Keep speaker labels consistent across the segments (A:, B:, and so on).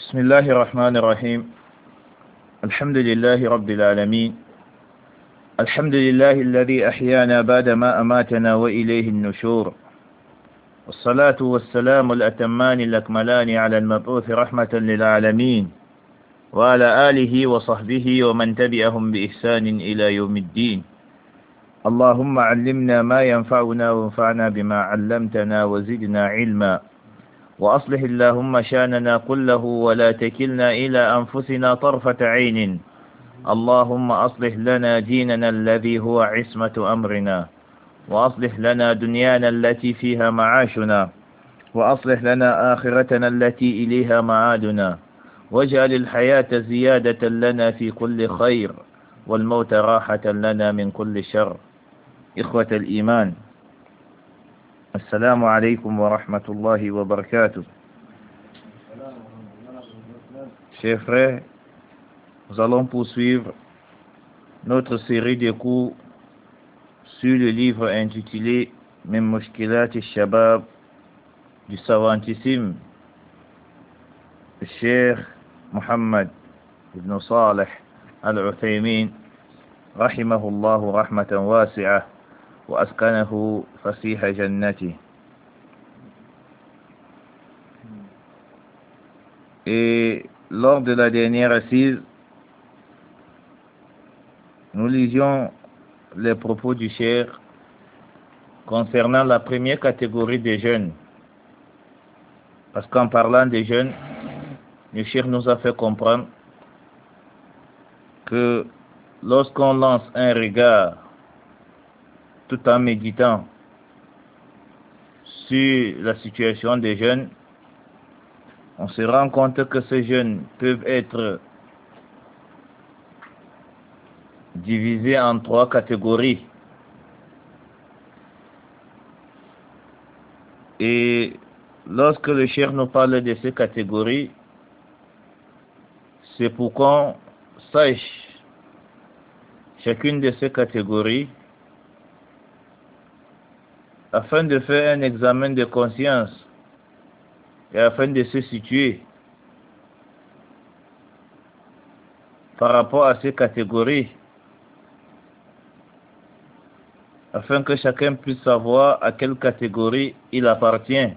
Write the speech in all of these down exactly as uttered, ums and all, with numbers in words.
A: بسم الله الرحمن الرحيم. الحمد لله رب العالمين. الحمد لله الذي أحيانا بعدما أماتنا وإليه النشور. والصلاة والسلام الأتمان الأكملان على المبعوث رحمة للعالمين وعلى آله وصحبه ومن تبعهم بإحسان إلى يوم الدين. اللهم علمنا ما ينفعنا وانفعنا بما علمتنا وزدنا علما، وأصلح اللهم شاننا كله ولا تكلنا إلى أنفسنا طرفة عين. اللهم أصلح لنا ديننا الذي هو عصمة أمرنا، وأصلح لنا دنيانا التي فيها معاشنا، وأصلح لنا آخرتنا التي إليها معادنا، واجعل الحياة زيادة لنا في كل خير والموت راحة لنا من كل شر. إخوة الإيمان، السلام عليكم ورحمة الله وبركاته. Chers frères, nous allons poursuivre notre série de cours sur le livre intitulé Min Mushkilat al-Shabab du savantissime Cheikh Mohammed ibn Salih al-Uthaymin rahimahullahu rahmatan wasi'ah wa askanahu fasiha jannati. Et lors de la dernière assise, nous lisions les propos du Cheikh concernant la première catégorie des jeunes. Parce qu'en parlant des jeunes, le Cheikh nous a fait comprendre que lorsqu'on lance un regard tout en méditant sur la situation des jeunes, on se rend compte que ces jeunes peuvent être divisés en trois catégories. Et lorsque le Cheikh nous parle de ces catégories, c'est pour qu'on sache chacune de ces catégories afin de faire un examen de conscience et afin de se situer par rapport à ces catégories, afin que chacun puisse savoir à quelle catégorie il appartient,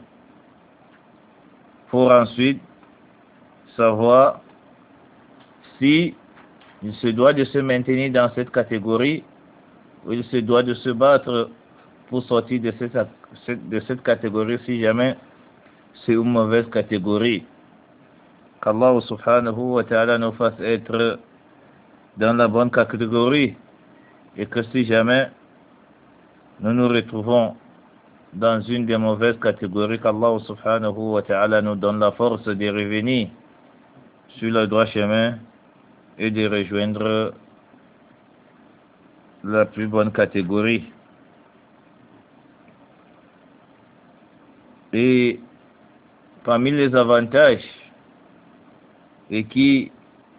A: pour ensuite savoir si il se doit de se maintenir dans cette catégorie ou il se doit de se battre pour sortir de cette, de cette catégorie si jamais c'est une mauvaise catégorie. Qu'Allah subhanahu wa ta'ala nous fasse être dans la bonne catégorie, et que si jamais nous nous retrouvons dans une des mauvaises catégories, qu'Allah subhanahu wa ta'ala nous donne la force de revenir sur le droit chemin et de rejoindre la plus bonne catégorie. Et parmi les avantages et qui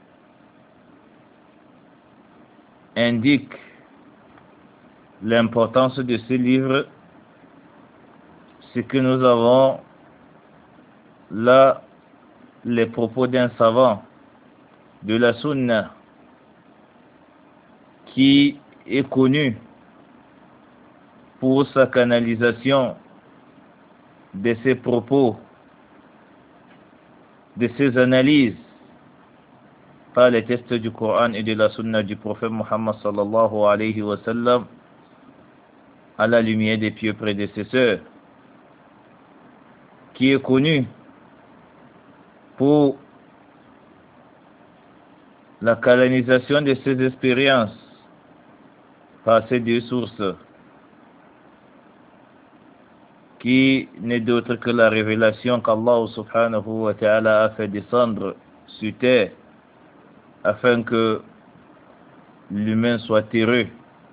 A: indiquent l'importance de ce livre, c'est que nous avons là les propos d'un savant de la Sunna qui est connu pour sa canalisation de ses propos, de ses analyses par les textes du Coran et de la Sunna du prophète Muhammad sallallahu alayhi wa sallam, à la lumière des pieux prédécesseurs, qui est connu pour la canalisation de ses expériences par ces deux sources, qui n'est d'autre que la révélation qu'Allah subhanahu wa ta'ala a fait descendre sur terre afin que l'humain soit heureux.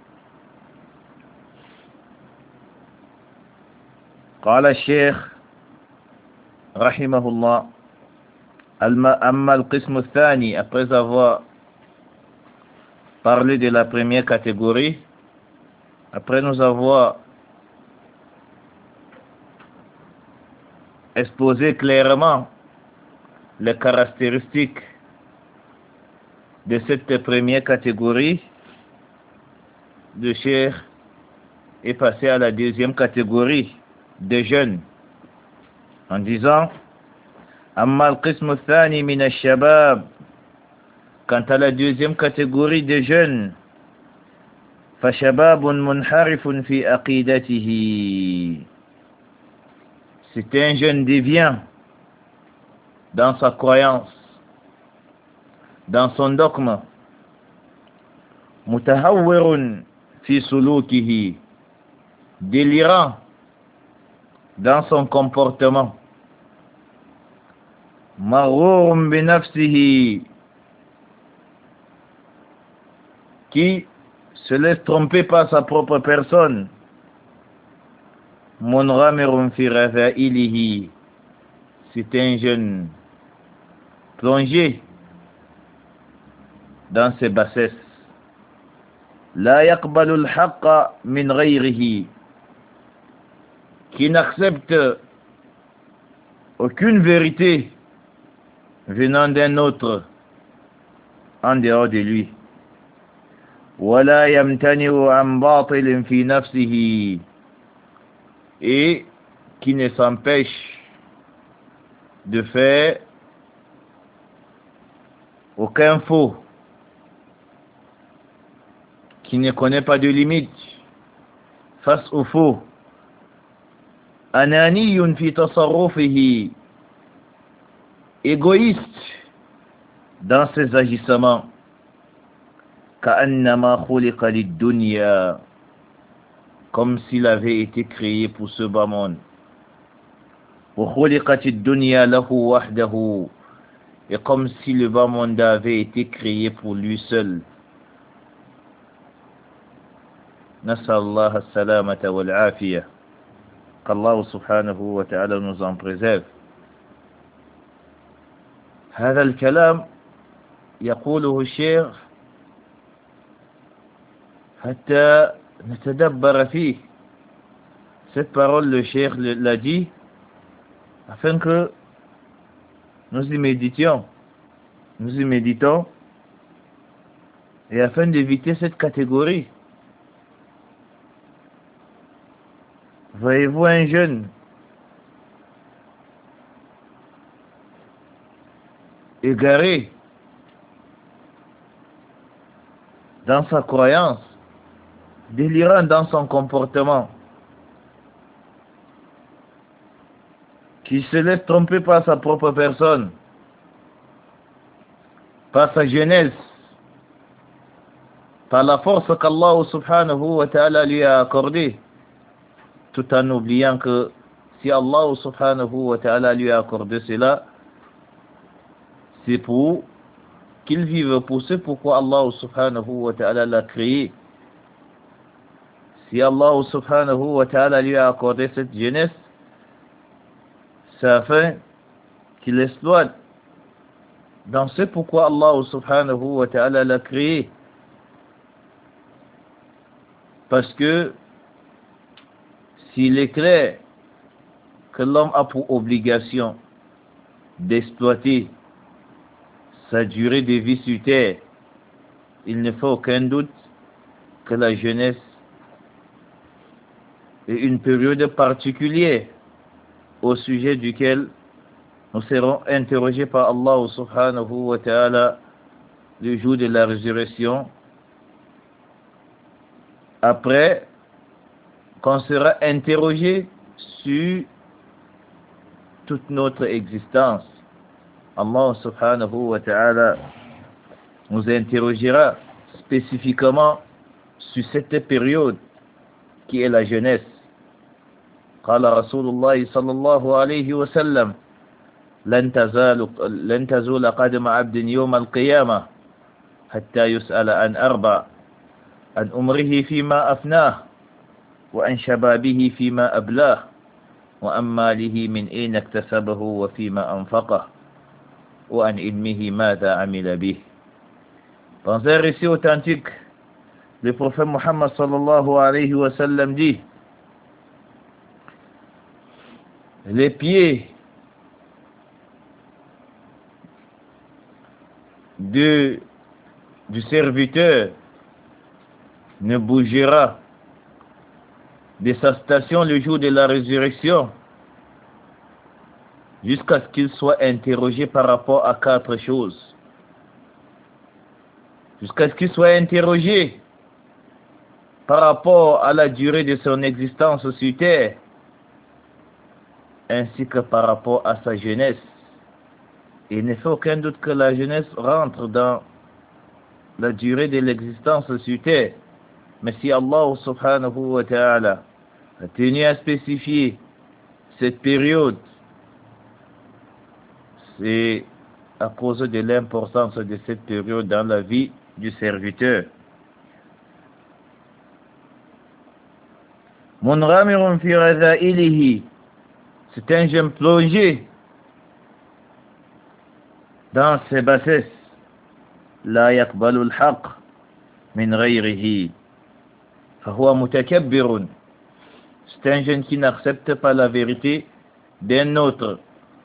A: قال الشيخ رحمه الله: أما القسم الثاني. Après avoir parlé de la première catégorie, après nous avoir exposé clairement les caractéristiques de cette première catégorie, le cheikh est passé à la deuxième catégorie de jeunes en disant Amma al-qism al-thani min al-shabab, quant à la deuxième catégorie de jeunes, فشباب منحرف في عقيدته, c'est un jeune déviant dans sa croyance, dans son dogme, متهور في سلوكه, délirant dans son comportement, مغرور بنفسه, qui se laisse tromper par sa propre personne, منغمر في رذائله, c'est un jeune plongé dans ses bassesses, لا يقبل الحق من غيره, qui n'accepte aucune vérité venant d'un autre en dehors de lui, ولا يمتنع عن باطل في نفسه, et qui ne s'empêche de faire aucun faux, qui ne connaît pas de limite face au faux, أناني في تصرفه, égoïste dans ses agissements, كأنما خلق للدنيا, comme s'il avait été créé pour ce bas monde, وخلقت الدنيا له وحده, et comme si le bas monde avait été créé pour lui seul. نسأل الله السلامة والعافية, qu'Allah subhanahu wa ta'ala nous en préserve. هذا الكلام يقوله الشيخ حتى نتدبر فيه. Cette parole, le cheikh l'a dit afin que nous y méditions, nous y méditons, et afin d'éviter cette catégorie. Voyez-vous un jeune égaré dans sa croyance, délirant dans son comportement, qui se laisse tromper par sa propre personne, par sa jeunesse, par la force qu'Allah subhanahu wa ta'ala lui a accordée, tout en oubliant que si Allah subhanahu wa ta'ala lui a accordé cela, c'est pour qu'il vive pour ce pourquoi Allah subhanahu wa ta'ala l'a créé. Si Allah subhanahu wa ta'ala lui a accordé cette jeunesse, c'est afin qu'il exploite dans ce pourquoi Allah subhanahu wa ta'ala l'a créé. Parce que s'il est clair que l'homme a pour obligation d'exploiter sa durée de vie sur terre, il ne fait aucun doute que la jeunesse est une période particulière au sujet duquel nous serons interrogés par Allah subhanahu wa ta'ala le jour de la résurrection, après qu'on sera interrogé sur toute notre existence. Allah subhanahu wa ta'ala nous interrogera spécifiquement sur cette période qui est la jeunesse. قال رسول الله صلى الله عليه وسلم لن تزال لن تزول قدم عبد يوم القيامة حتى يسأل عن أربع: عن عمره فيما أفناه، وعن شبابه فيما أبلاه، وعن ماله من أين اكتسبه وفيما أنفقه، وعن علمه ماذا عمل به. Dans un récit authentique, le prophète Muhammad sallallahu alayhi wa sallam dit: les pieds de, du serviteur ne bougera de sa station le jour de la résurrection jusqu'à ce qu'il soit interrogé par rapport à quatre choses. Jusqu'à ce qu'il soit interrogé par rapport à la durée de son existence sur terre, ainsi que par rapport à sa jeunesse. Et il ne fait aucun doute que la jeunesse rentre dans la durée de l'existence sur terre. Mais si Allah subhanahu wa ta'ala a tenu à spécifier cette période, c'est à cause de l'importance de cette période dans la vie du serviteur. Munramirun fi radha'ilihi, c'est un jeune plongé dans ses bassesses. La yaqbalu al-haqq min ghayrihi, fahuwa mutakabbirun, c'est un jeune qui n'accepte pas la vérité d'un autre.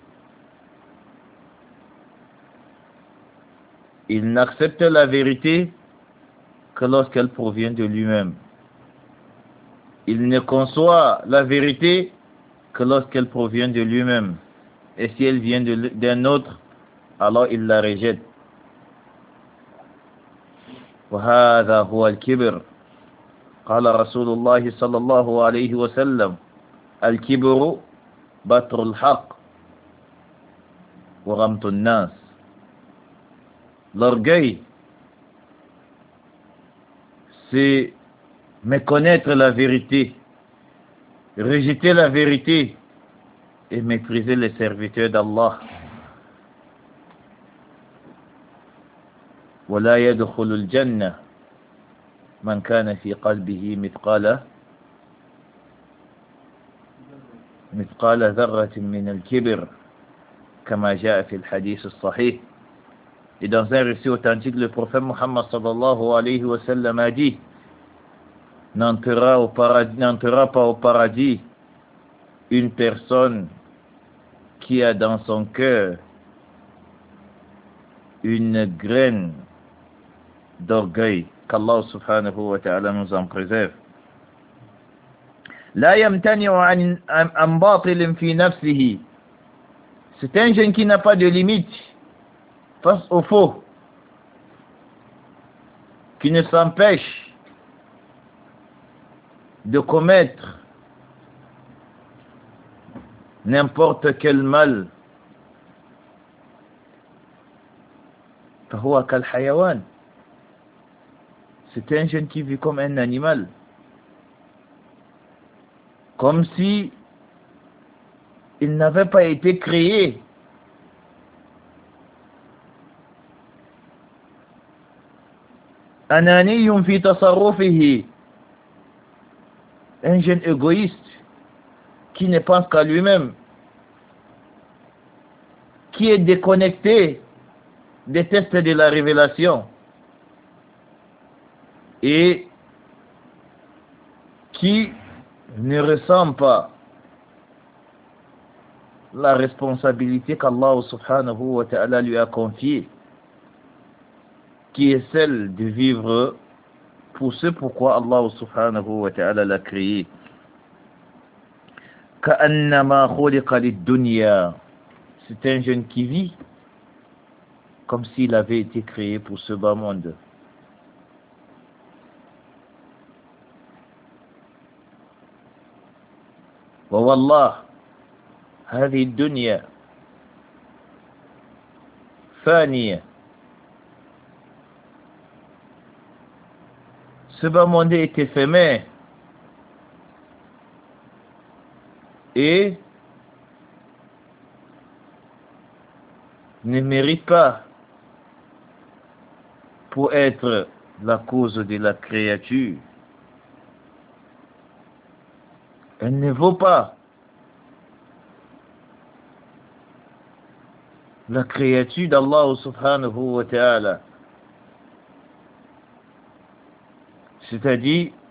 A: Il n'accepte la vérité que lorsqu'elle provient de lui-même. Il ne conçoit la vérité que lorsqu'elle provient de lui-même. Et si elle vient d'un autre, alors il la rejette. وهذا هو الكبر. قال رسول الله صلى الله عليه وسلم الكبر بطر الحق وغمط الناس. L'orgueil, c'est méconnaître la vérité, rejeter la vérité et mépriser les serviteurs d'Allah. ولا يدخل الجنة من كان في قلبه مثقال مثقال ذرة من الكبر كما جاء في الحديث الصحيح. Et dans un récit authentique, le prophète Muhammad sallallahu alayhi wa sallam a dit: n'entrera au paradis, n'entrera pas au paradis une personne qui a dans son cœur une graine d'orgueil. Qu'Allah subhanahu wa ta'ala nous en préserve. La yamtani'u an batilin fi nafsihi, c'est un jeune qui n'a pas de limite face au faux, qui ne s'empêche de commettre n'importe quel mal. فهو كالحيوان, c'est un jeune qui vit comme un animal, comme si il n'avait pas été créé. Ananiyun fi tasarrufihi, un jeune égoïste qui ne pense qu'à lui-même, qui est déconnecté des tests de la révélation et qui ne ressent pas la responsabilité qu'Allah subhanahu wa ta'ala lui a confiée, qui est celle de vivre pour ce pourquoi Allah subhanahu wa ta'ala l'a créé. Ka'annama khuliqa lid-dunya, c'est un jeune qui vit comme s'il avait été créé pour ce bas monde. Wa wallah, هذه الدنيا فانية. Ce bas monde est éphémère et ne mérite pas pour être la cause de la créature. Elle ne vaut pas la créature d'Allah subhanahu wa ta'ala. C'est-à-dire,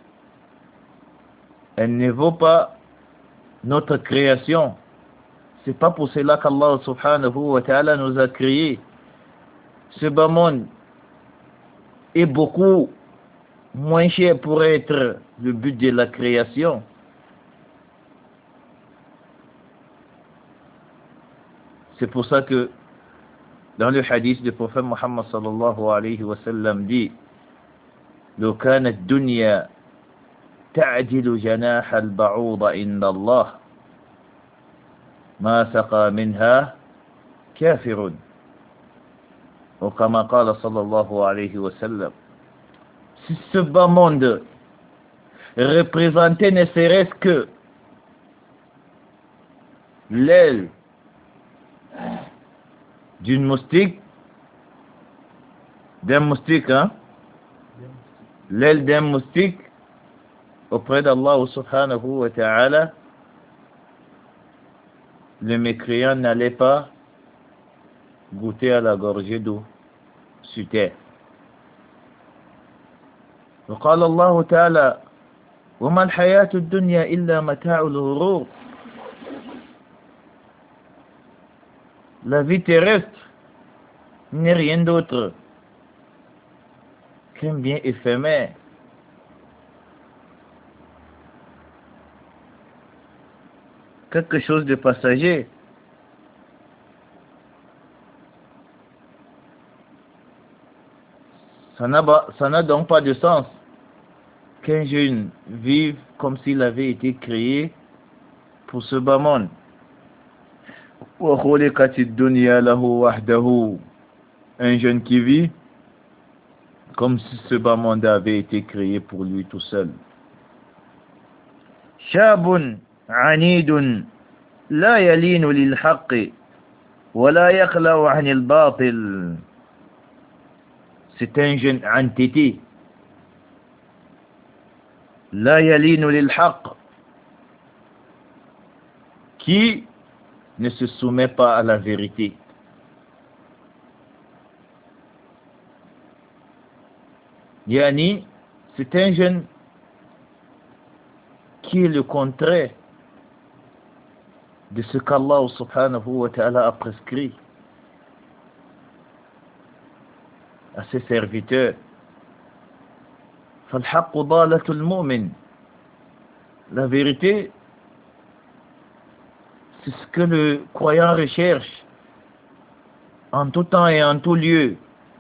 A: elle ne vaut pas notre création. C'est pas pour cela qu'Allah subhanahu wa ta'ala nous a créés. ce bas monde est beaucoup moins cher pour être le but de la création. C'est pour ça que dans le hadith du prophète Muhammad sallallahu alayhi wa sallam dit لو كانت الدنيا تعدل جناح البعوض عند الله ما سقى منها كافر ou كما قال صلى الله عليه وسلم. Si ce bas monde représentait ne serait-ce que l'aile d'une moustique, d'un moustique, hein, l'aile d'un moustique auprès d'Allah subhanahu wa ta'ala, le mécréant n'allait pas goûter à la gorgée d'eau sur terre. وقال الله تعالى وما الحياة الدنيا إلا متاع الغرور. La vie terrestre n'est rien d'autre qu'un bien éphémère. Quelque chose de passager. Ça n'a donc pas de sens qu'un jeune vive comme s'il avait été créé pour ce bas monde. Un jeune qui vit comme si ce bas monde avait été créé pour lui tout seul. شاب عنيد لا يلين للحق ولا يخلع عن الباطل. C'est un jeune entêté. لا يلين للحق, qui ne se soumet pas à la vérité. Yani, c'est un jeune qui est le contraire de ce qu'Allah subhanahu wa ta'ala a prescrit à ses serviteurs. فالحق ضالة المؤمن. La vérité, c'est ce que le croyant recherche en tout temps et en tout lieu.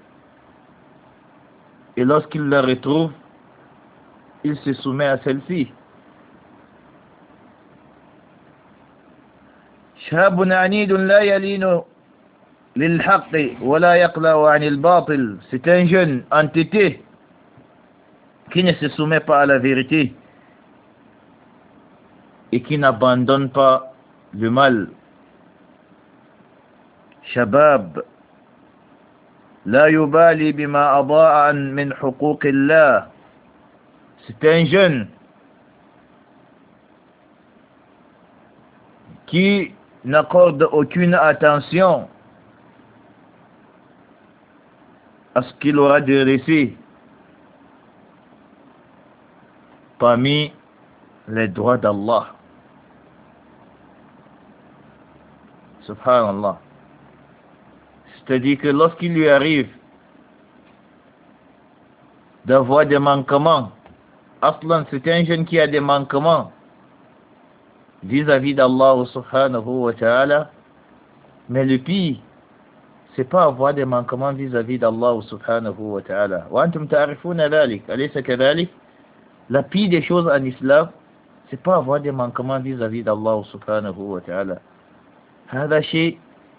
A: Et lorsqu'il la retrouve, il se soumet à celle-ci. شاب عنيد لا يلين للحق ولا يقلع عن الباطل. C'est un jeune entêté qui ne se soumet pas à la vérité et qui n'abandonne pas le mal. شباب لا يبالي بما أضاع من حقوق الله. C'est un jeune qui n'accorde aucune attention à ce qu'il aura de laisser parmi les droits d'Allah. Subhanallah. C'est-à-dire que lorsqu'il lui arrive d'avoir des manquements, Aslan, c'est un jeune qui a des manquements vis-à-vis d'Allah subhanahu wa ta'ala, mais le pire, c'est pas avoir des manquements vis-à-vis d'Allah subhanahu wa ta'ala. Wa antum ta'rifuna dhalik, alaysa kadhalik? La pire des choses en islam, c'est pas avoir des manquements vis-à-vis d'Allah subhanahu wa ta'ala. هذا شيء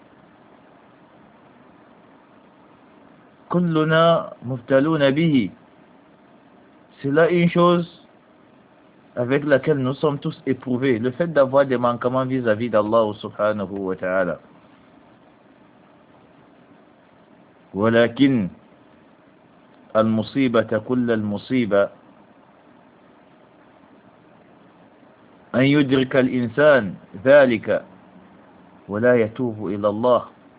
A: كلنا مبتلون به. C'est là une chose avec laquelle nous sommes tous éprouvés, le fait d'avoir des manquements vis-à-vis d'Allah subhanahu wa ta'ala. ولكن المصيبة كل المصيبة أن يدرك الإنسان ذلك ولا يتوب إلى الله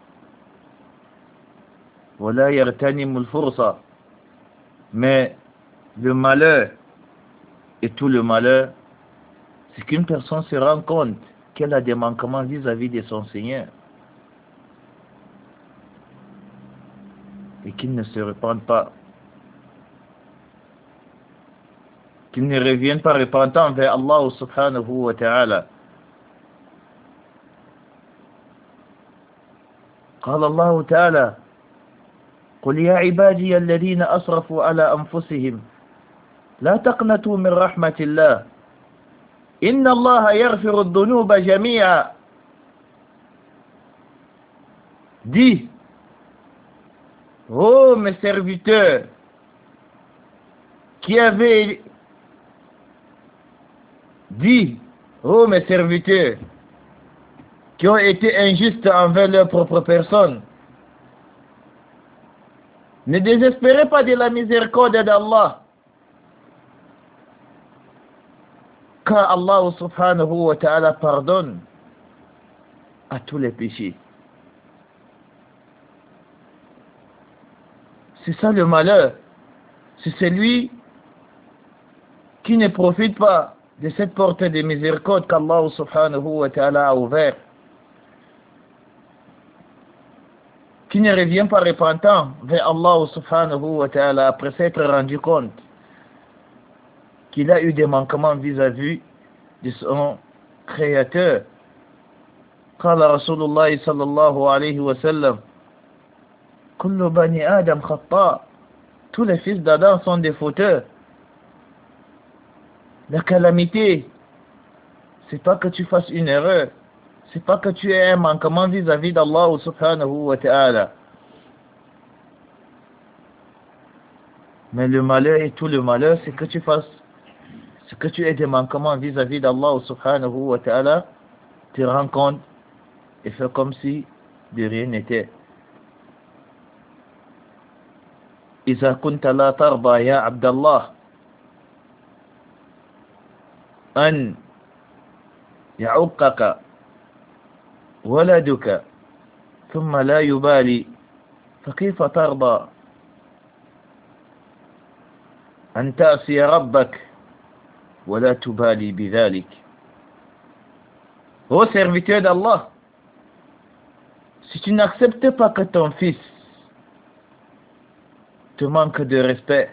A: ولا يغتنم الفرصة. Mais le malheur et tout le malheur, c'est qu'une personne se rend compte qu'elle a des manquements vis-à-vis de son Seigneur. et qu'ils ne se repentent pas, qu'ils ne reviennent pas repentants vers Allah subhanahu wa ta'ala. قال الله تعالى قل يا عبادي الذين أسرفوا على أنفسهم لا تقنطوا من رحمة الله إن الله يغفر الذنوب جميعا. Dis, ô mes serviteurs qui avez dit, ô mes serviteurs qui ont été injustes envers leur propre personne, ne désespérez pas de la miséricorde d'Allah, car Allah subhanahu wa ta'ala pardonne à tous les péchés. C'est ça le malheur. C'est celui qui ne profite pas de cette porte de miséricorde qu'Allah subhanahu wa ta'ala a ouverte, qui ne revient pas repentant vers Allah subhanahu wa ta'ala après s'être rendu compte qu'il a eu des manquements vis-à-vis de son créateur. قال رسول الله صلى الله عليه وسلم كل بني آدم خطاء. Tous les fils d'Adam sont des fauteurs. La calamité, c'est pas que tu fasses une erreur, c'est pas que tu aies un manquement vis-à-vis d'Allah subhanahu wa ta'ala. Mais le malheur et tout le malheur, c'est que tu fasses, c'est que tu aies des manquements vis-à-vis d'Allah subhanahu wa ta'ala, te rends compte et fais comme si de rien n'était. إذا كنت لا ترضى يا عبد الله أن يعقك ولدك ثم لا يبالي فكيف ترضى أن تعصي ربك ولا تبالي بذلك. Ô serviteur d'Allah, si tu n'acceptes pas que ton fils te manque de respect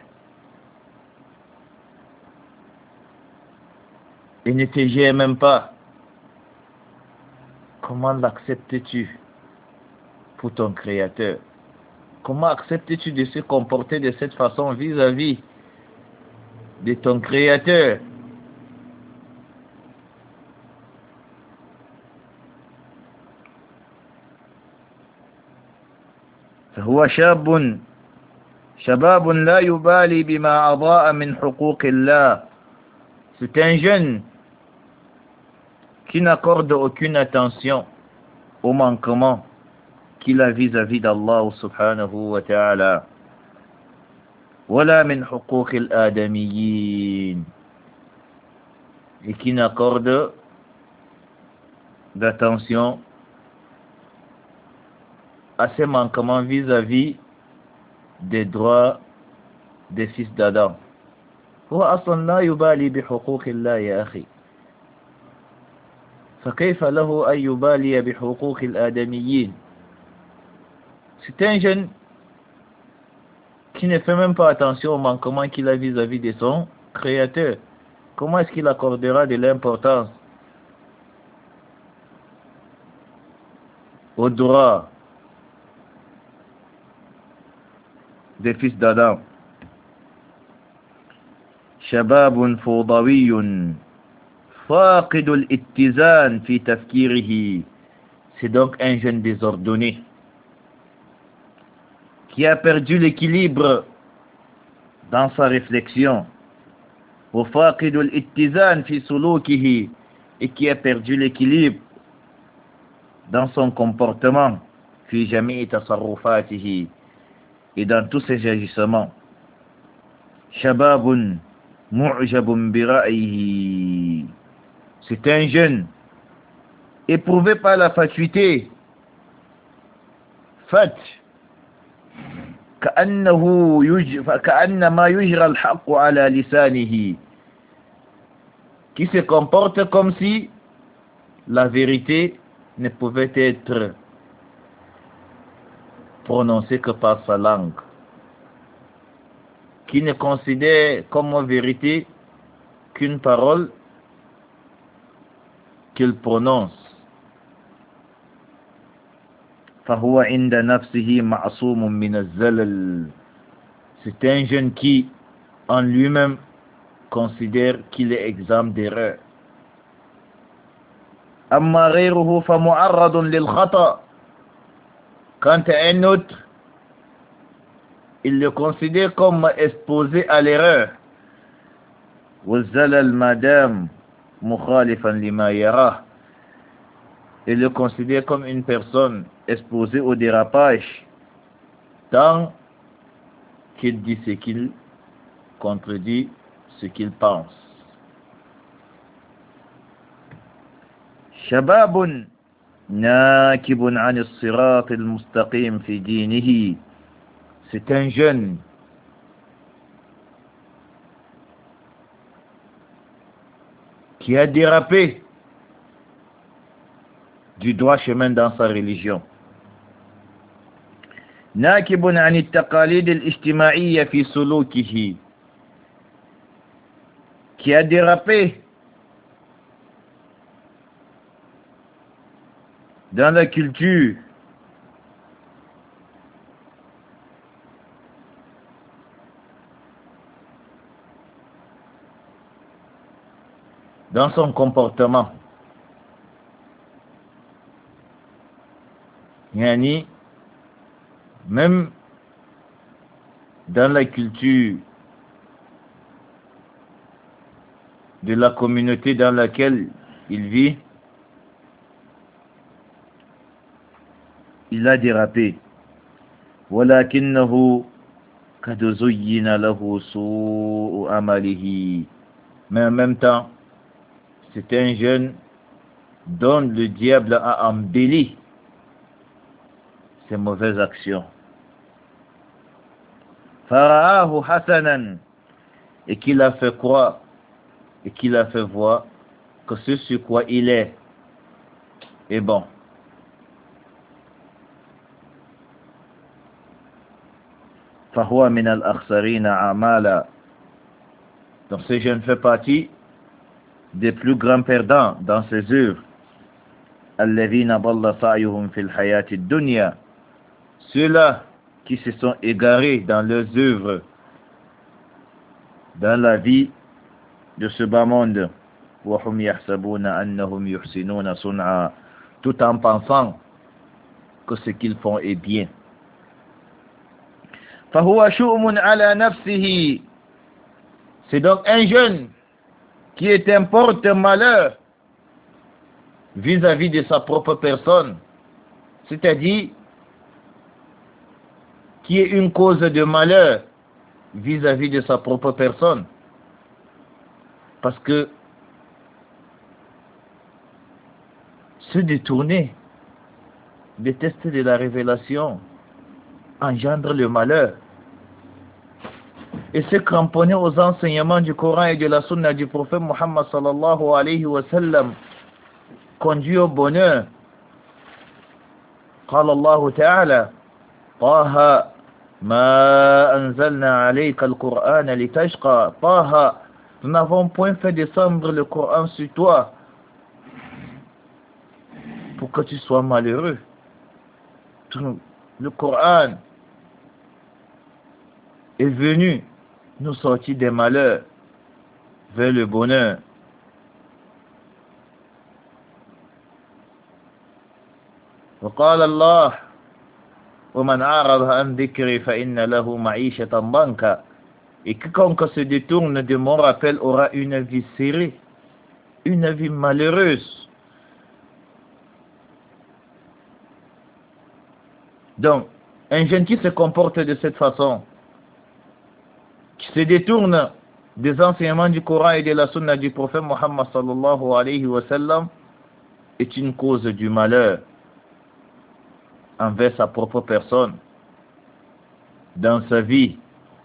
A: et ne te gère même pas, comment l'acceptes-tu pour ton Créateur? Comment acceptes-tu de se comporter de cette façon vis-à-vis de ton Créateur? فهو شاب شباب لا يبالي بما أضاء من حقوق الله. C'est un jeune qui n'accorde aucune attention au manquement qu'il a vis-à-vis d'Allah subhanahu wa ta'ala. ولا من حقوق الآدميين, et qui n'accorde d'attention à ces manquements vis-à-vis des droits des fils d'Adam. هو أصلا لا يبالي بحقوق الله يا أخي، فكيف له أن يبالي بحقوق الآدميين؟ C'est un jeune qui ne fait même pas attention au manquement qu'il a vis-à-vis de son Créateur. Comment est-ce qu'il accordera de l'importance aux droits des fils d'Adam? شباب فوضوي فاقد الاتزان في تفكيره. C'est donc un jeune désordonné qui a perdu l'équilibre dans sa réflexion. وفاقد الاتزان في سلوكه, et qui a perdu l'équilibre dans son comportement. في جميع تصرفاته, et dans tous ses agissements. شباب معجب برأيه. C'est un jeune éprouvé par la fatuité. Fat. كأنه يج... كأنما يجرى الحق على لسانه, qui se comporte comme si la vérité ne pouvait être prononcée que par sa langue, qui ne considère comme vérité qu'une parole qu'il prononce. فهو عند نفسه معصوم من الزلل. C'est un jeune qui, en lui-même, considère qu'il est exempt d'erreur. أما غيره فمعرض للخطأ. Quant à un autre, il le considère comme exposé à l'erreur. والزلل ما دام مخالفا لما يراه. Il le considère comme une personne exposée au dérapage tant qu'il dit ce qu'il contredit ce qu'il pense. شباب ناكب عن الصراط المستقيم في دينه. C'est un jeune qui a dérapé du droit chemin dans sa religion. ناكب عن التقاليد الاجتماعية في سلوكه. Qui a dérapé dans la culture dans son comportement. Yani, même dans la culture de la communauté dans laquelle il vit, il a dérapé. ولكنه قد زين له سوء عمله. Mais en même temps, c'est un jeune dont le diable a embelli ses mauvaises actions. فرآه حسنا. Et qu'il a fait croire et qu'il a fait voir que ce sur quoi il est est bon. فهو من الأخسرين أعمالا. Donc ce jeune fait partie des plus grands perdants dans ses œuvres. الذين ضل سعيهم في الحياة الدنيا. Ceux-là qui se sont égarés dans leurs œuvres dans la vie de ce bas monde. وهم يحسبون أنهم يحسنون صنعا. Tout en pensant que ce qu'ils font est bien. فهو شؤم على نفسه. C'est donc un jeune qui est un porte-malheur vis-à-vis de sa propre personne, c'est-à-dire qui est une cause de malheur vis-à-vis de sa propre personne, parce que se détourner des tests de la révélation engendre le malheur, et se cramponner aux enseignements du Coran et de la Sunna du prophète Muhammad sallallahu alayhi wa sallam conduit au bonheur. قال الله تعالى طه ما أنزلنا عليك القرآن لتشقى. طه, nous n'avons point fait descendre le Coran sur toi pour que tu sois malheureux. Le Coran est venu nous sortir des malheurs vers le bonheur. وقال الله ومن أعرض عن ذكري فإن له معيشة ضنكا. Et quiconque se détourne de mon rappel aura une vie serrée, une vie malheureuse. Donc, un jeune qui se comporte de cette façon, qui se détourne des enseignements du Coran et de la Sunna du prophète Muhammad sallallahu alayhi wa sallam, est une cause du malheur envers sa propre personne, dans sa vie.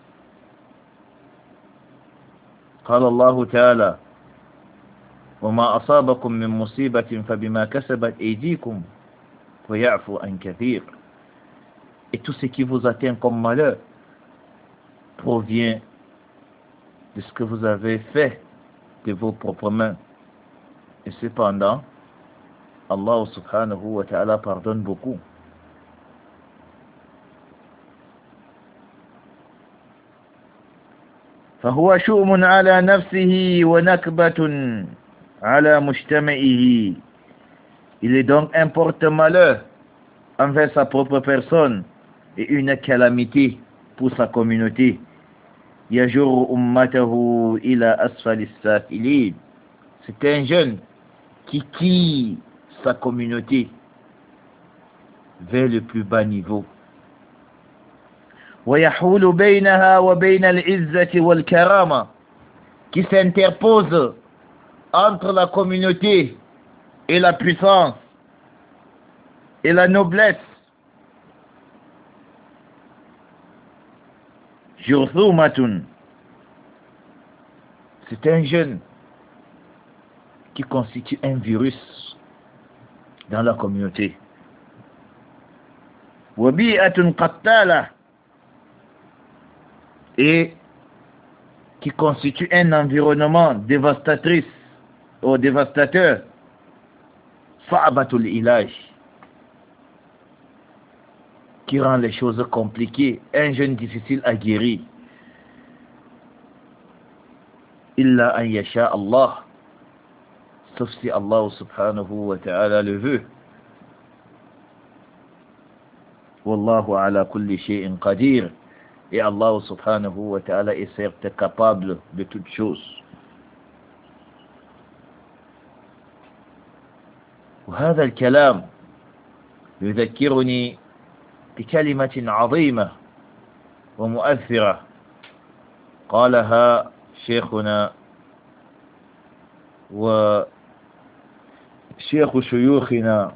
A: قال الله تعالى وما أصابكم من مصيبة فبما كسبت أيديكم ويعفو عن كثير. Et tout ce qui vous atteint comme malheur provient de ce que vous avez fait de vos propres mains. Et cependant, Allah subhanahu wa ta'ala pardonne beaucoup. فهو شؤم على نفسه ونكبة على مجتمعه. Il est donc un porte-malheur envers sa propre personne et une calamité pour sa communauté. يجر أمته إلى أسفل السافلين. C'est un jeune qui tire sa communauté vers le plus bas niveau. ويحول بينها وبين العزة والكرامة. Qui s'interpose entre la communauté et la puissance et la noblesse. Jurthumatun. C'est un jeune qui constitue un virus dans la communauté. Wabi'atun qattala. Et qui constitue un environnement dévastatrice ou dévastateur. Fa'abatul ilaj. Qui rend les choses compliquées. Un jeune difficile à guérir. Illa an yasha Allah. Sauf si Allah subhanahu wa ta'ala le veut. Wallahu ala kulli shay'in qadir. Et Allah subhanahu wa ta'ala est certes capable de toutes choses. وهذا الكلام يذكرني بكلمة عظيمة ومؤثرة قالها شيخنا وشيخ شيوخنا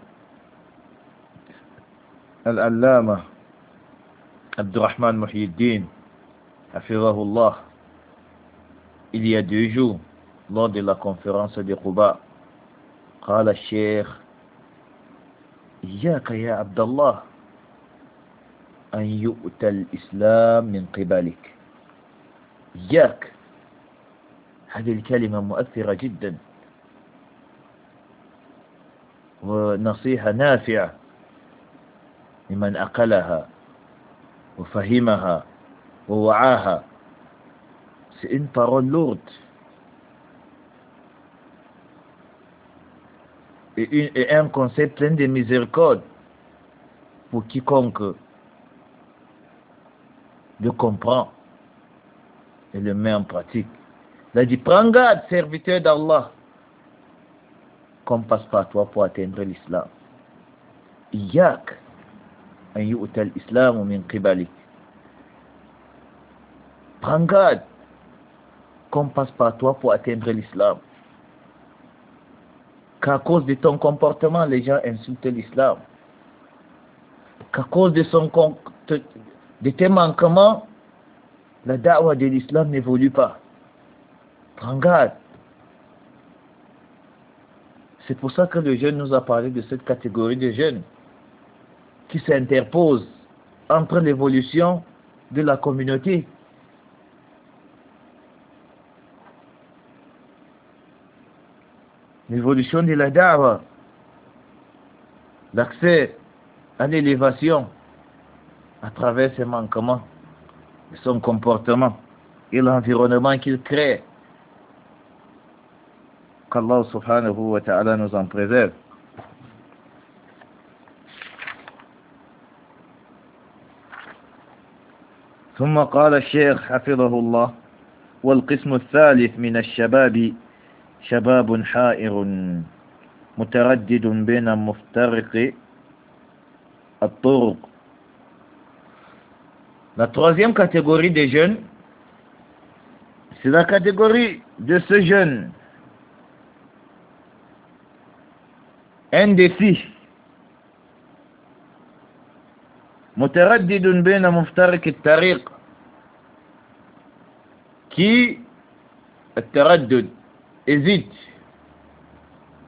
A: العلامة عبد الرحمن محي الدين حفظه الله il y a deux jours lors de la conférence de Quba قال الشيخ إياك يا عبد الله أن يؤتى الإسلام من قبلك. إياك. هذه الكلمة مؤثرة جدا ونصيحة نافعة لمن أقلها وفهمها ووعاها. C'est une parole lourde et, une, et un concept plein de miséricorde pour quiconque le comprend et le met en pratique. Il a dit, prends garde, serviteur d'Allah, qu'on passe par toi pour atteindre l'islam. Iyak an yu'ta al-islam min qibalik. Prends garde, qu'on passe par toi pour atteindre l'islam. Qu'à cause de ton comportement, les gens insultent l'islam. Qu'à cause de son de tes manquements, la da'wah de l'islam n'évolue pas. Prends garde. C'est pour ça que le jeune nous a parlé de cette catégorie de jeunes qui s'interposent entre l'évolution de la communauté l'évolution de la da'wah, l'accès à l'élévation à travers ses manquements, son comportement et l'environnement qu'il crée. Qu'Allah subhanahu wa ta'ala nous en préserve. ثم قال الشيخ حفظه الله والقسم الثالث من الشباب شباب حائر متردد بين مفترق الطرق. La troisième catégorie des jeunes, c'est la catégorie de ce jeune indécis, متردد بين مفترق الطريق, qui التردد hésite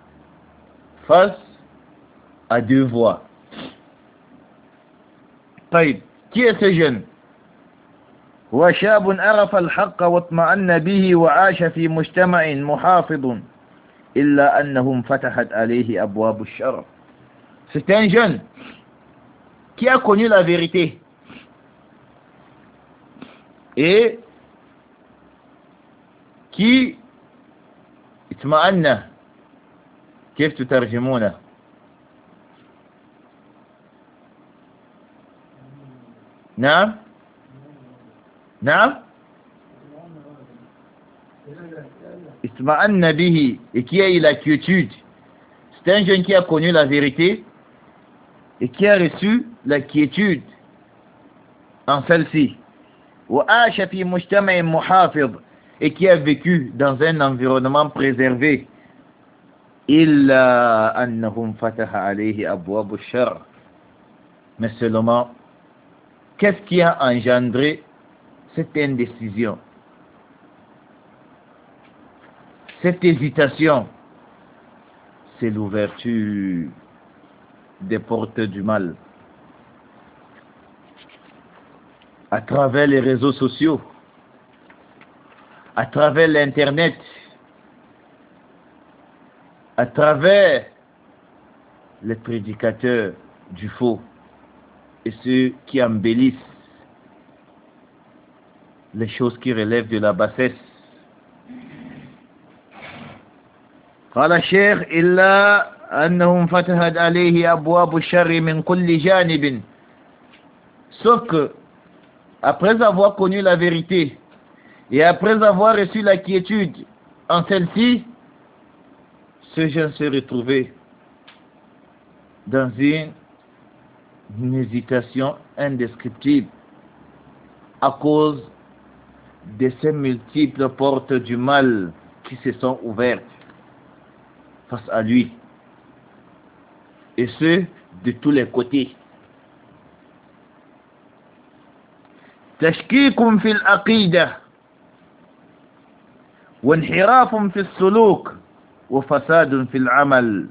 A: face à deux voies. طيب, qui est ce jeune? وشاب عرف الحق واطمأن به وعاش في مجتمع محافظ إلا أنهم فتحت عليه أبواب الشر. C'est un jeune qui a connu la vérité et qui اطمأن. كيف تترجمونه؟ نعم نعم اطمأن به, et qui a eu la quiétude. C'est un jeune qui a connu la vérité et qui a reçu la quiétude en celle-ci. وعاش في مجتمع محافظ, et qui a vécu dans un environnement préservé. إلا أنهم فتح عليه أبواب الشر. Mais seulement, qu'est-ce qui a engendré cette indécision, cette hésitation? C'est l'ouverture des portes du mal à travers les réseaux sociaux, à travers l'internet, à travers les prédicateurs du faux et ceux qui embellissent les choses qui relèvent de la bassesse. قال الشيخ إلا أنهم فتحت عليه أبواب الشر من كل جانب. Sauf que après avoir connu la vérité et après avoir reçu la quiétude en celle-ci, ce jeune se retrouvait dans une, une hésitation indescriptible à cause de ces multiples portes du mal qui se sont ouvertes face à lui, et ce de tous les côtés. تشكيك في العقيدة وانحراف في السلوك وفساد في العمل.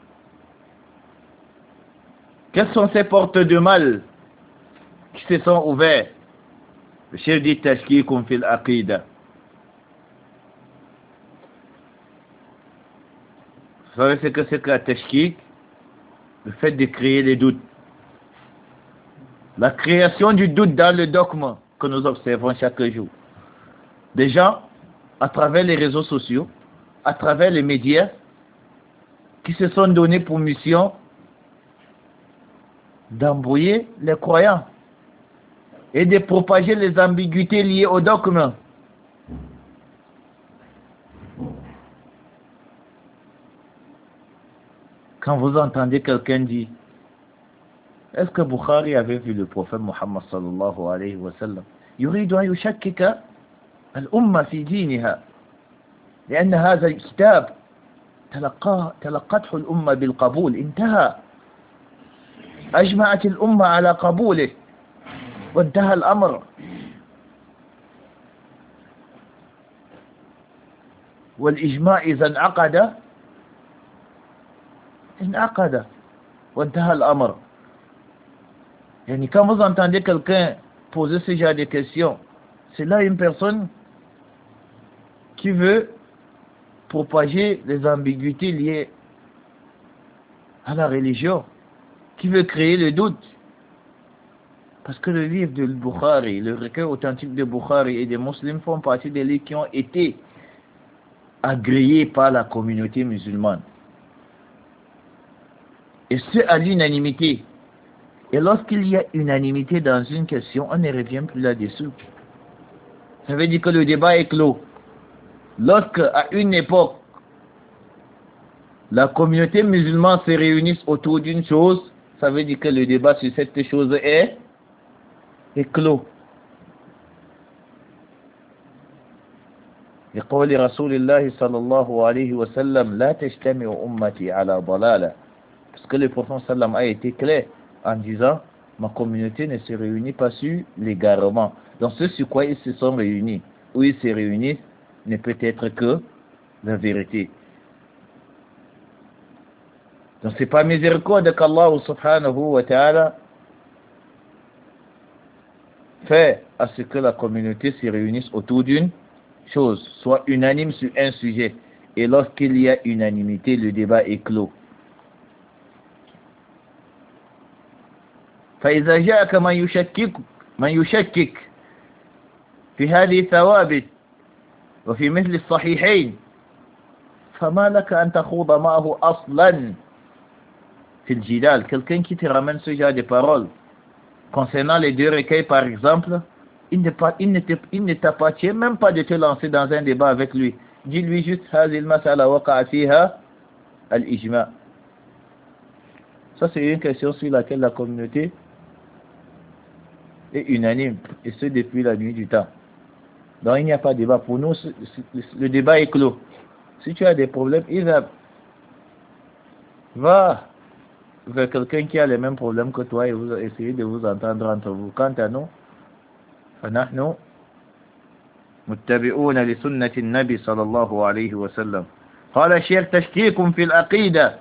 A: Quelles sont ces portes de mal qui se sont ouvertes? Le chef dit tashkikum fil aqida. Vous savez ce que c'est que la tashkik? Le fait de créer des doutes. La création du doute dans le dogme que nous observons chaque jour. Des gens, à travers les réseaux sociaux, à travers les médias, qui se sont donnés pour mission d'embrouiller les croyants et de propager les ambiguïtés liées au dogme. Quand vous entendez quelqu'un dire, est-ce que Bukhari avait vu le prophète Muhammad sallallahu alayhi wa sallam? يريد أن يشكك الأمة في دينها لأن هذا الكتاب تلقاه تلقته الأمة بالقبول انتهى أجمعت الأمة على قبوله وانتهى الأمر. والإجماع إذا انعقد انعقد وانتهى الأمر. يعني quand vous entendez quelqu'un poser ce genre de questions, c'est là une personne qui veut propager les ambiguïtés liées à la religion, qui veut créer le doute. Parce que le livre de Bukhari, le recueil authentique de Bukhari et des musulmans font partie des livres qui ont été agréés par la communauté musulmane. Et ce à l'unanimité. Et lorsqu'il y a unanimité dans une question, on ne revient plus là-dessus. Ça veut dire que le débat est clos. Lorsque, à une époque, la communauté musulmane se réunit autour d'une chose, ça veut dire que le débat sur cette chose est, est clos. لقول رسول الله صلى الله عليه وسلم لا تجتمع أمتي على ضلالة. Parce que le prophète sallam a été clair en disant ma communauté ne se réunit pas sur l'égarement. Donc ce sur quoi ils se sont réunis, où ils se réunissent, ne peut être que la vérité. Donc c'est pas miséricorde qu'Allah subhanahu wa ta'ala fait à ce que la communauté se réunisse autour d'une chose, soit unanime sur un sujet. Et lorsqu'il y a unanimité, le débat est clos. فإذا جاءك من يشكك من يشكك في هذه الثوابت وفي مثل الصحيحين فما لك أن تخوض معه أصلا في الجدال. Quelqu'un qui te ramène ce genre de paroles concernant les deux recueils par exemple, il ne, il ne, te, il ne t'appartient même pas de te lancer dans un débat avec lui. Dis-lui juste هذه المسألة وقع فيها الإجماع. Ça c'est une question sur laquelle la communauté est unanime, et ce depuis la nuit du temps. Donc il n'y a pas de débat. Pour nous, le débat est clos. Si tu as des problèmes, il va, va vers quelqu'un qui a les mêmes problèmes que toi et vous essayez de vous entendre entre vous. Quant à nous, فنحن متبعون لسنة النبي صلى الله عليه وسلم. قال الشيخ تشكيك في العقيدة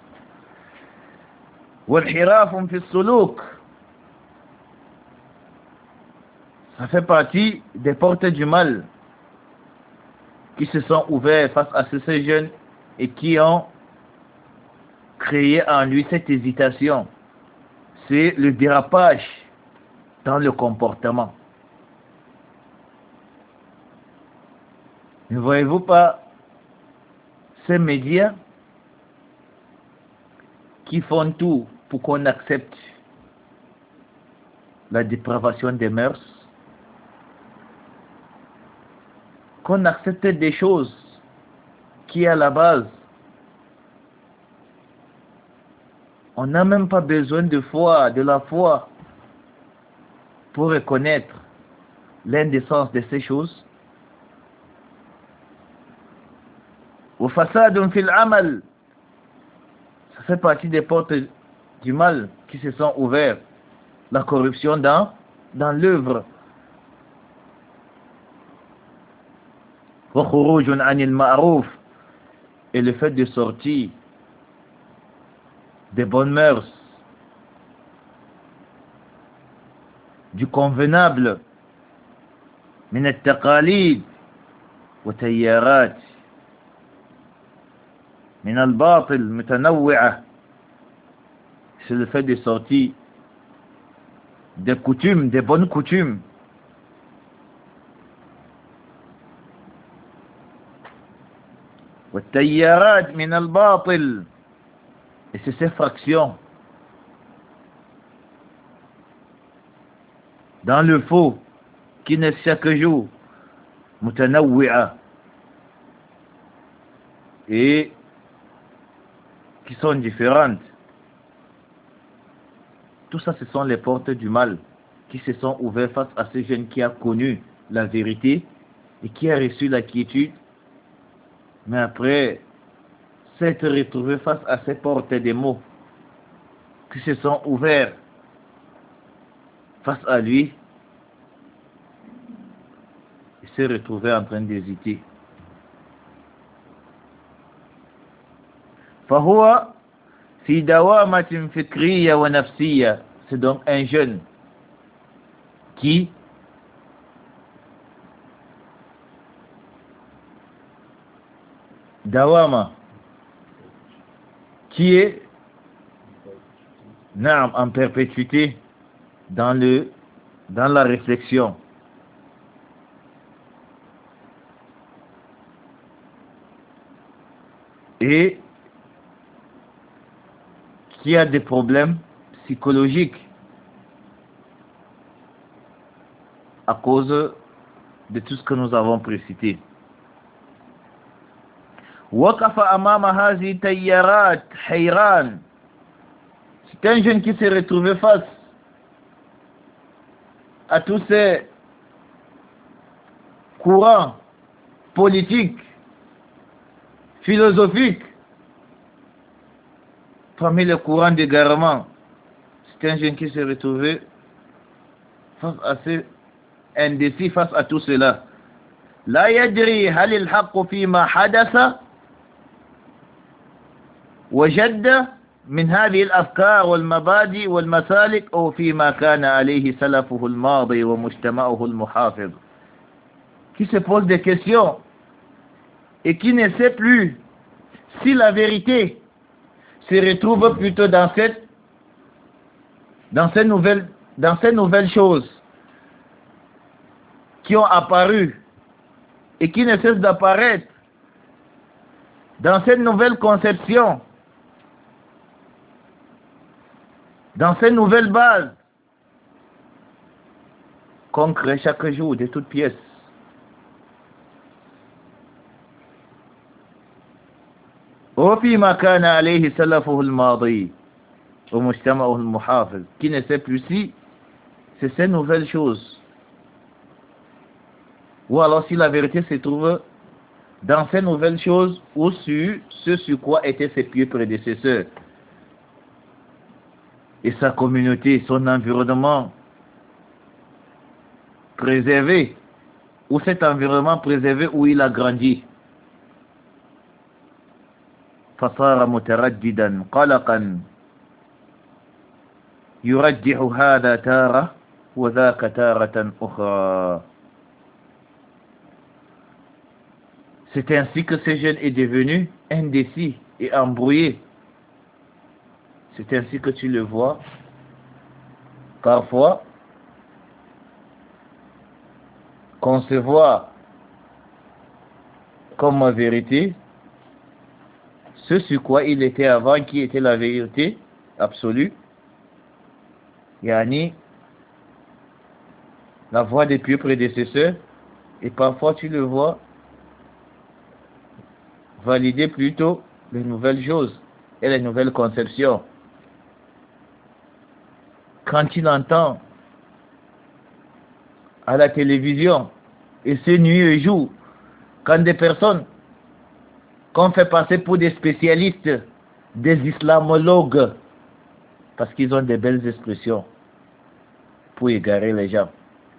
A: وانحراف في السلوك. Ça fait partie des portes du mal qui se sont ouvertes face à ces jeunes et qui ont créé en lui cette hésitation. C'est le dérapage dans le comportement. Ne voyez-vous pas ces médias qui font tout pour qu'on accepte la dépravation des mœurs, qu'on accepte des choses qui à la base on n'a même pas besoin de foi, de la foi pour reconnaître l'indécence de ces choses. وفساد في العمل, ça fait partie des portes du mal qui se sont ouvertes. La corruption dans, dans l'œuvre. وخروج عن المعروف, et le fait de sortir des bonnes mœurs, du convenable, من التقاليد وتيارات من الباطل متنوعة, c'est le fait de sortir des coutumes, des bonnes coutumes, والتيارات من الباطل, et c'est ces fractions dans le faux qui naissent chaque jour, متنوعة, et qui sont différentes. Tout ça, ce sont les portes du mal qui se sont ouvertes face à ce jeune qui a connu la vérité et qui a reçu la quiétude, mais après s'être retrouvé face à ces portes des mots qui se sont ouverts face à lui, il s'est retrouvé en train d'hésiter. فهو في دوامة فكرية ونفسية, c'est donc un jeune qui dawama, qui est naam, en perpétuité dans le dans la réflexion, et qui a des problèmes psychologiques à cause de tout ce que nous avons précité. وقف أمام هذه التيارات حيران, c'est un jeune qui s'est retrouvé face à tous ces courants politiques, philosophiques. Parmi les courants d'égarement, c'est un jeune qui s'est retrouvé face à ce indécis, face à tout cela. لا يدري هل الحق فيما حدث وجد من هذه الأفكار والمبادئ والمسالك أو فيما كان عليه سلفه الماضي ومجتمعه المحافظ, qui se pose des questions et qui ne sait plus si la vérité se retrouve plutôt dans cette dans ces nouvelles dans ces nouvelles choses qui ont apparu et qui ne cessent d'apparaître, dans cette nouvelle conception, dans ces nouvelles bases qu'on crée chaque jour de toutes pièces. وفيما كان عليه سلفه الماضي ومجتمعه المحافظ, qui ne sait plus si c'est ces nouvelles choses, ou alors si la vérité se trouve dans ces nouvelles choses ou sur ce sur quoi étaient ses pieux prédécesseurs et sa communauté, son environnement préservé, ou cet environnement préservé où il a grandi. فصار مترددا قلقا يرجح هذا تارة وذاك تارة أخرى. C'est ainsi que ce jeune est devenu indécis et embrouillé. C'est ainsi que tu le vois parfois concevoir comme ma vérité ce sur quoi il était avant, qui était la vérité absolue, yani la voix des pieux prédécesseurs, et parfois tu le vois valider plutôt les nouvelles choses et les nouvelles conceptions. Quand il entend à la télévision, et ce nuit et jour, quand des personnes qu'on fait passer pour des spécialistes, des islamologues, parce qu'ils ont des belles expressions pour égarer les gens,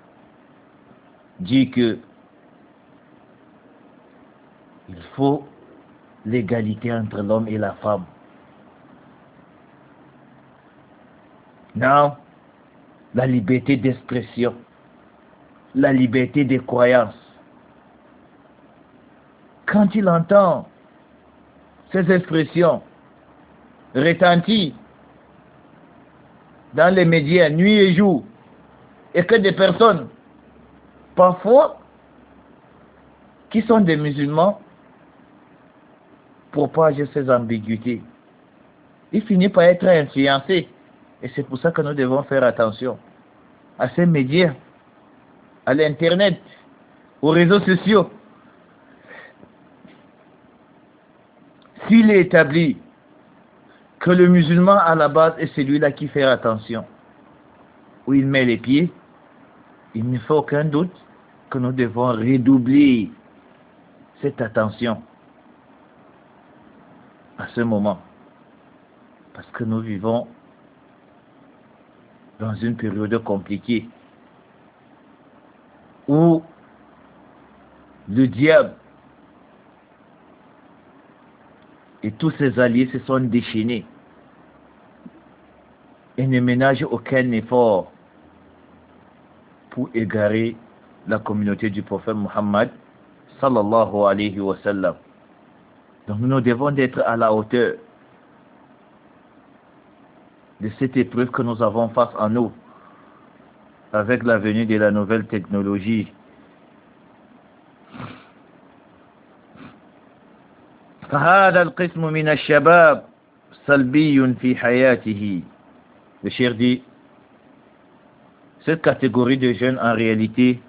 A: dit que il faut l'égalité entre l'homme et la femme. Non, la liberté d'expression, la liberté de croyance. Quand il entend ces expressions retentir dans les médias nuit et jour, et que des personnes, parfois, qui sont des musulmans, propagent ces ambiguïtés, il finit par être influencé. Et c'est pour ça que nous devons faire attention à ces médias, à l'internet, aux réseaux sociaux. S'il est établi que le musulman à la base est celui-là qui fait attention, où il met les pieds, il ne fait aucun doute que nous devons redoubler cette attention à ce moment. Parce que nous vivons dans une période compliquée où le diable et tous ses alliés se sont déchaînés et ne ménagent aucun effort pour égarer la communauté du prophète Muhammad sallallahu alayhi wa sallam. Donc nous devons être à la hauteur de cette épreuve que nous avons face à nous avec la venue de la nouvelle technologie. فهذا القسم من الشباب سلبي في حياته. Le cheikh dit, cette catégorie de jeunes en réalité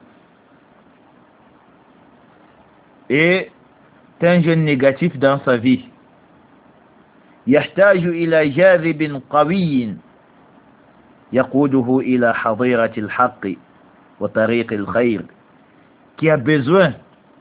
A: est un jeune négatif dans sa vie. يحتاج إلى جاذب قوي يقوده إلى حظيرة الحق وطريق الخير, qui a besoin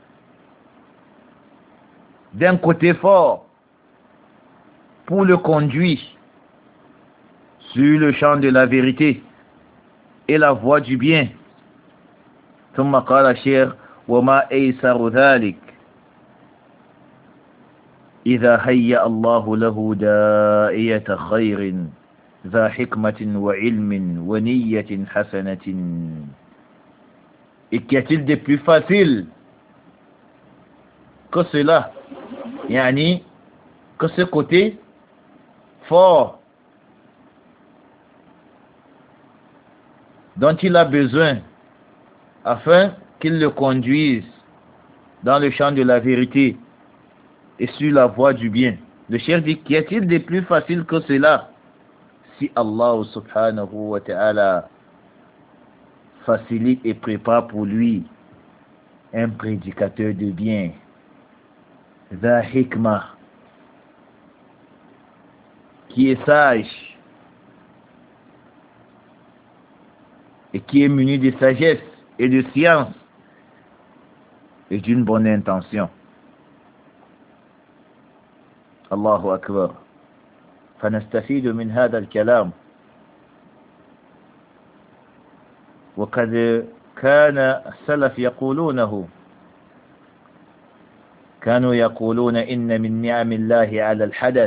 A: d'un côté fort pour le conduire sur le champ de la vérité et la voie du bien. ثم قال الشيخ وما أيسر ذلك إذا هيأ الله له داعية خير ذا حكمة وعلم ونية حسنة. Et qu'y a-t-il de plus facile que cela? Yani, que ce côté fort dont il a besoin afin qu'il le conduise dans le champ de la vérité et sur la voie du bien. Le cheikh dit, qu'y a-t-il de plus facile que cela? Si Allah subhanahu wa ta'ala facilite et prépare pour lui un prédicateur de bien, dha hikmah, qui est sage et qui est muni de sagesse et de science et d'une bonne intention. Allahu Akbar. فنستفيد من هذا الكلام. وقد كان السلف يقولونه، كانوا يقولون إن من نعم الله على الحدث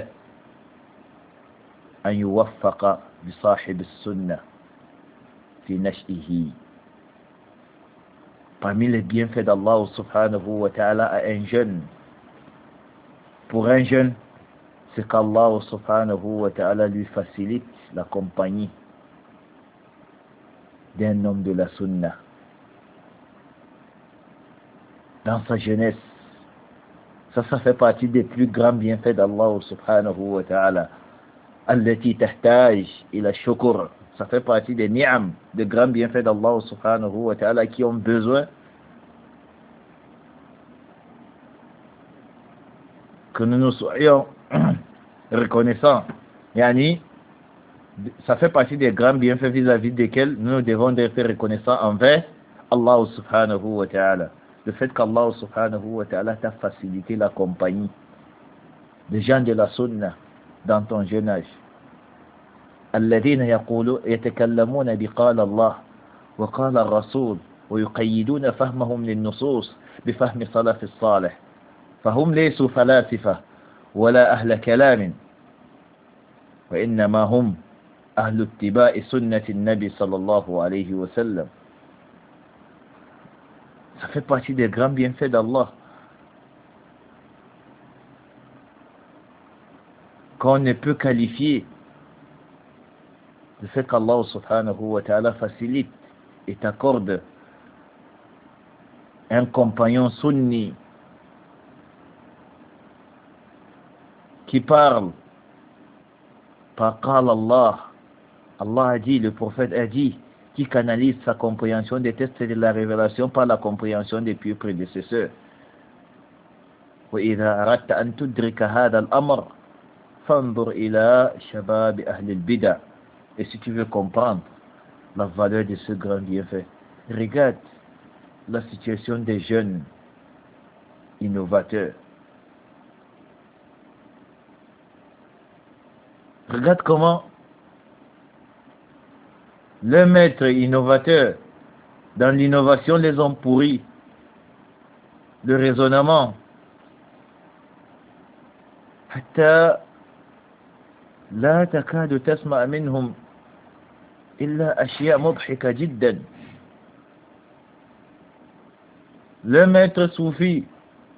A: أن يوفق بصاحب السنة في نشئه. Parmi les bienfaits d'Allah subhanahu wa ta'ala à un jeune, pour un jeune, c'est qu'Allah subhanahu wa ta'ala lui facilite la compagnie d'un homme de la sunna dans sa jeunesse. Ça, ça fait partie des plus grands bienfaits d'Allah subhanahu wa ta'ala. Allati tahtaj ila shukr. Ça fait partie des ni'am, des grands bienfaits d'Allah subhanahu wa ta'ala qui ont besoin que nous nous soyons reconnaissants. Yani, ça fait partie des grands bienfaits vis-à-vis desquels nous devons être reconnaissants envers Allah subhanahu wa ta'ala. Le fait qu'Allah subhanahu wa ta'ala t'a facilité la compagnie des gens de la sunna dans ton jeune âge. الذين يقولون يتكلمون بقال الله وقال الرسول ويقيدون فهمهم للنصوص بفهم سلف الصالح فهم ليسوا فلاسفة ولا أهل كلام وإنما هم أهل اتباع سنة النبي صلى الله عليه وسلم. Ça fait partie des grands bienfaits d'Allah qu'on ne peut qualifier. Le fait qu'Allah subhanahu wa ta'ala facilite et t'accorde un compagnon sunni qui parle par qala Allah, Allah a dit, le prophète a dit, qui canalise sa compréhension des textes de la révélation par la compréhension des pieux prédécesseurs. وإذا أردت أن تدرك هذا الأمر فانظر إلى شباب أهل البدع. Et si tu veux comprendre la valeur de ce grand bienfait, regarde la situation des jeunes innovateurs. Regarde comment les maîtres innovateurs dans l'innovation les ont pourris. Le raisonnement. حتى لا تكاد تسمع منهم إلا أشياء مضحكة جدا. Le maître soufi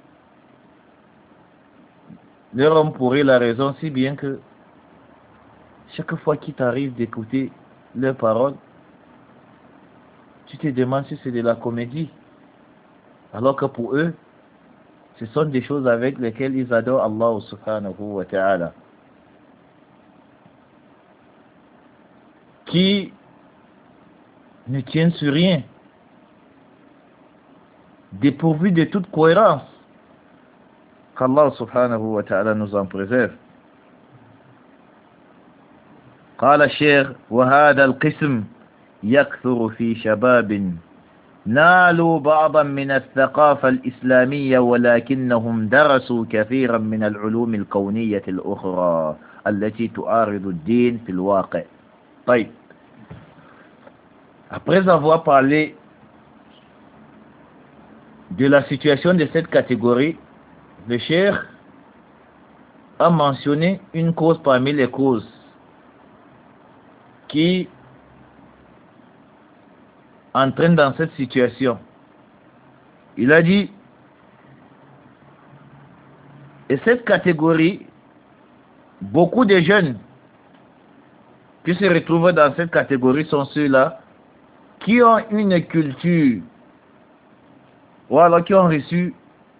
A: leur ont pourri la raison si bien que chaque fois qu'il t'arrive d'écouter leurs paroles, tu te demandes si c'est de la comédie. Alors que pour eux, ce sont des choses avec lesquelles ils adorent Allah subhanahu wa ta'ala. Qui ne tiennent sur rien, dépourvus de toute cohérence. Qu'Allah subhanahu wa ta'ala nous en préserve. قال الشيخ وهذا القسم يكثر في شباب نالوا بعضا من الثقافة الإسلامية ولكنهم درسوا كثيرا من العلوم الكونية الأخرى التي تعارض الدين في الواقع. طيب. Après avoir parlé de la situation de cette catégorie, le cheikh a mentionné une cause parmi les causes qui entraînent dans cette situation. Il a dit, et cette catégorie, beaucoup de jeunes qui se retrouvent dans cette catégorie sont ceux-là qui ont une culture ou alors qui ont reçu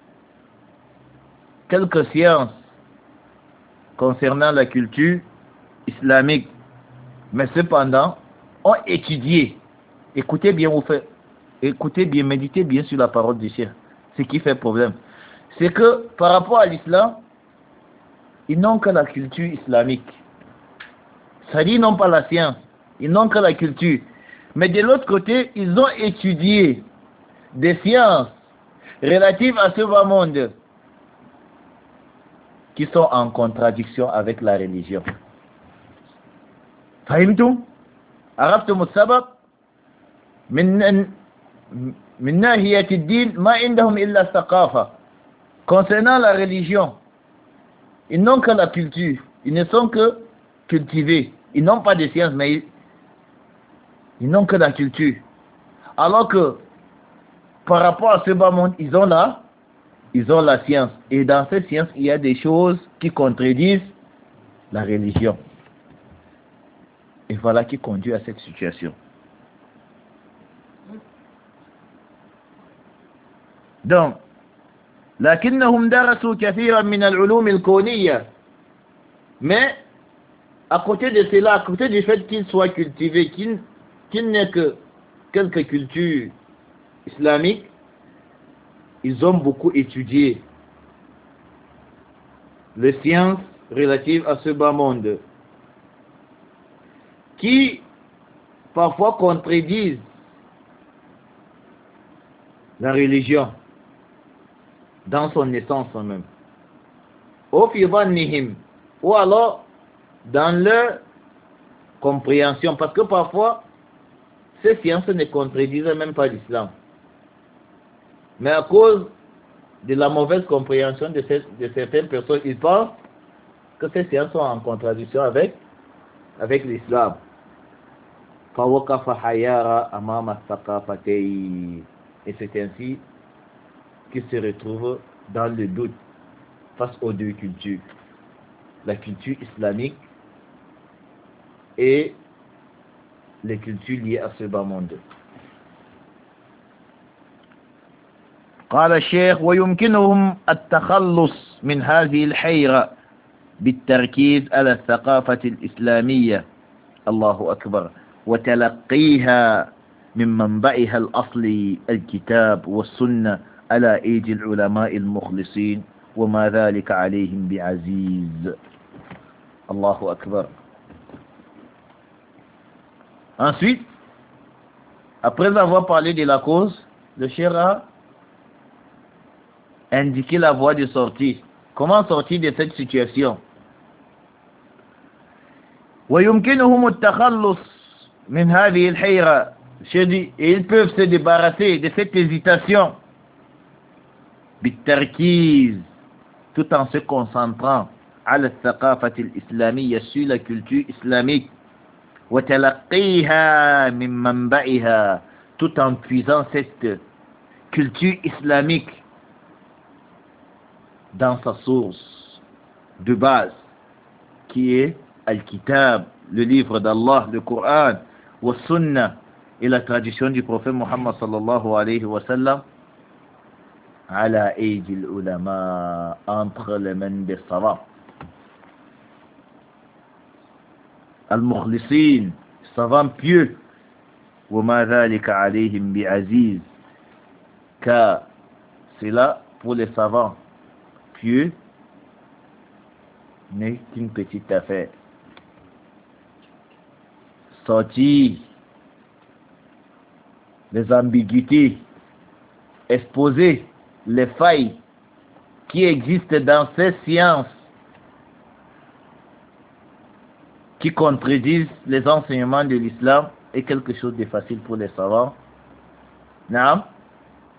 A: quelques sciences concernant la culture islamique, mais cependant ont étudié. Écoutez bien, vous faites, écoutez bien, méditez bien sur la parole du Cheikh. Ce qui fait problème, c'est que par rapport à l'islam, ils n'ont que la culture islamique. Ça dit, ils n'ont pas la science, ils n'ont que la culture. Mais de l'autre côté, ils ont étudié des sciences relatives à ce bas monde qui sont en contradiction avec la religion. فهمتم؟ عرفتم السبب؟ من من ناحية الدين ما عندهم إلا الثقافة. Concernant la religion, ils n'ont que la culture, ils ne sont que cultivés, ils n'ont pas de science, mais ils, ils n'ont que la culture. Alors que par rapport à ce bas monde, ils ont la, ils ont la science. Et dans cette science, il y a des choses qui contredisent la religion. Et voilà qui conduit à cette situation. Donc, لكنهم درسوا كثيرا من العلوم الكونية. Mais à côté de cela, à côté du fait qu'ils soient cultivés, qu'ils qu'ils n'aient que quelques cultures islamiques, ils ont beaucoup étudié les sciences relatives à ce bas monde, qui parfois contredisent la religion dans son essence même. Ou fi dhannihim, ou alors dans leur compréhension, parce que parfois ces sciences ne contredisent même pas l'islam, mais à cause de la mauvaise compréhension de, cette, de certaines personnes, ils pensent que ces sciences sont en contradiction avec, avec l'islam. Et c'est ainsi qu'ils se retrouvent dans le doute face aux deux cultures, la culture islamique et les cultures liées à ce bas monde. قال الشيخ ويمكنهم التخلص من هذه الحيرة بالتركيز على الثقافة الإسلامية الله أكبر وتلقيها من منبعها الأصلي الكتاب والسنة على أيدي العلماء المخلصين وما ذلك عليهم بعزيز الله أكبر. Ensuite, après avoir parlé de la cause, le cheikh a indiqué la voie de sortie. Comment sortir de cette situation? ويمكنهم التخلص من هذه الحيرة. Et ils peuvent se débarrasser de cette hésitation بالتركيز, tout en se concentrant على الثقافة الإسلامية, sur la culture islamique, وتلقيها من منبعها, tout en puisant cette culture islamique dans sa source de base qui est Al-Kitab, le livre d'Allah, le Coran, wa Sunna, et la tradition du prophète Muhammad sallallahu alayhi wa sallam, ala aidi al-ulama, entre les mains des savants, al-mukhlisin, savants pieux, wa ma dhalika alayhim bi'aziz, car cela pour les savants pieux n'est qu'une petite affaire. Sortir les ambiguïtés, exposer les failles qui existent dans ces sciences qui contredisent les enseignements de l'islam est quelque chose de facile pour les savants. Non?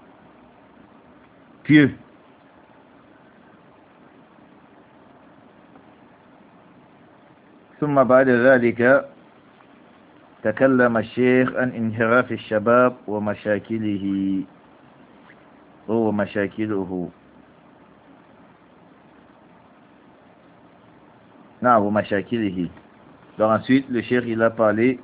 A: Pieux. ثم بعد ذلك تكلم الشيخ عن انحراف الشباب ومشاكله ومشاكله نعم ومشاكله. Donc ensuite le cheikh il a parlé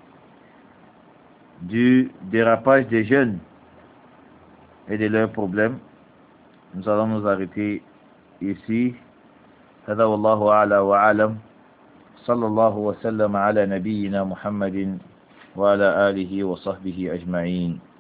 A: du dérapage des jeunes et de leurs problèmes. Nous allons nous arrêter ici. هذا والله أعلى وأعلم. صلى الله وسلم على نبينا محمد وعلى آله وصحبه أجمعين.